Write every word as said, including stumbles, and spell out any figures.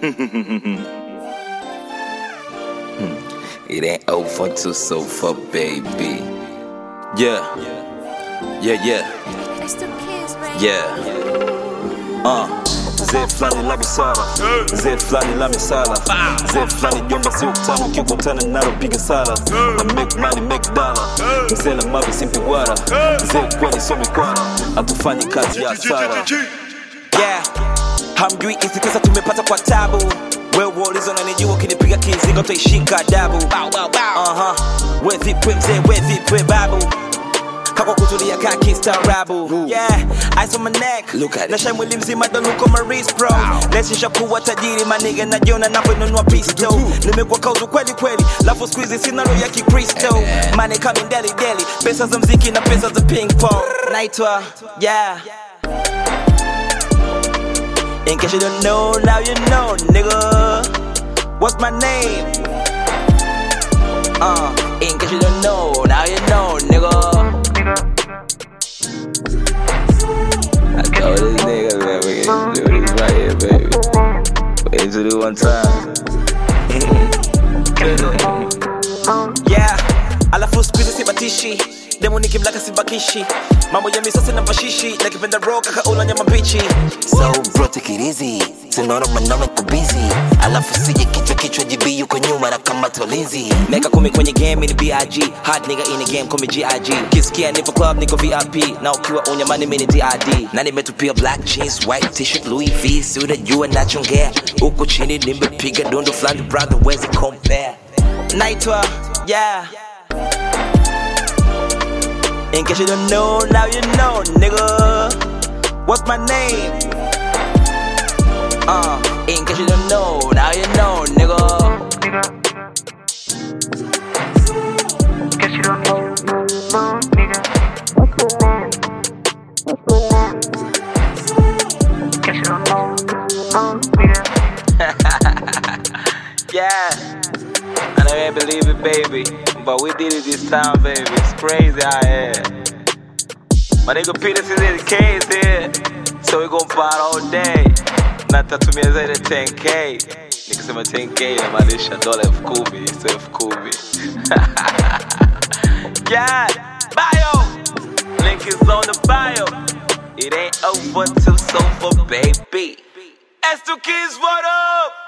It ain't over till sofa, baby. Yeah, yeah, yeah, It's the kids, baby. yeah. Uh. Zee flani la busara, zee flani la misala, zee flani jomba si utamu kikutana nalo piga sala. Na make money make dollar, mzee la mavi simpi wara, zee kwani so mikwara, hatufanyi kazi ya hasara. Yeah, hamjui isi kisa tumepata kwa tabu. Wewe ulizo na nijua ukinipiga kizingo utaishika adabu. Uh-huh, we vipi mzee, we vipi babu, kako kutulia kaki staarabu. Yeah, ice on my neck, look at it. Nasha mwili mzima don't look on my wrist bro. Lesisha kuwa tajiri maniga na jona na wenunua pisto. Nimekuwa kauzu kweli kweli, lafu squeezy sina roho ya kikristo. Money coming daily daily, pesa za mziki na pesa za ping pong. Naitwa, yeah. In case you don't know, now you know, nigga. What's my name? Uh, in case you don't know, now you know, nigga. I told this nigga, man, we can do this right here, baby. We can do it one time. Yeah, alafu squeeze sibatishi. Demo nikimlaka sibakishi. Mambo ya misasa na bashishi. Nakipenda rock kaka ula nyama bichi. So bro, take it easy. Tunaona maneno kwa busy. Alafu sije kichwa kichwa G B yuko nyuma na kama tolinzi. Meka kumi kwenye game ni B I G. Hot nigga in the game kumi G I G. Kisikia nipo club niko V I P. Na ukiwa unyamani mini D I D. Na nimetupia black jeans, white t-shirt, Louis V. Suda jua nachongea. Uko chini nimepiga dondo flani brother, where's it compare? Naitwa, yeah. In case you don't know, now you know, nigga. What's my name? Uh, in case you don't know, now you know, nigga. In case you don't know, nigga. What's your name? What's your name? In case you don't know, nigga. Yeah, I know you ain't believe it, baby, but we did it this time, baby. It's crazy out here. My nigga Peter's is in the case here, so we gon' fight all day. Natatumia zaidi ten K. Nikisema ten K inamaanisha dola elfu kumi, sio elfu kumi. Yeah, bio. Link is on the bio. It ain't over till sofa, baby. S two Kids, what up?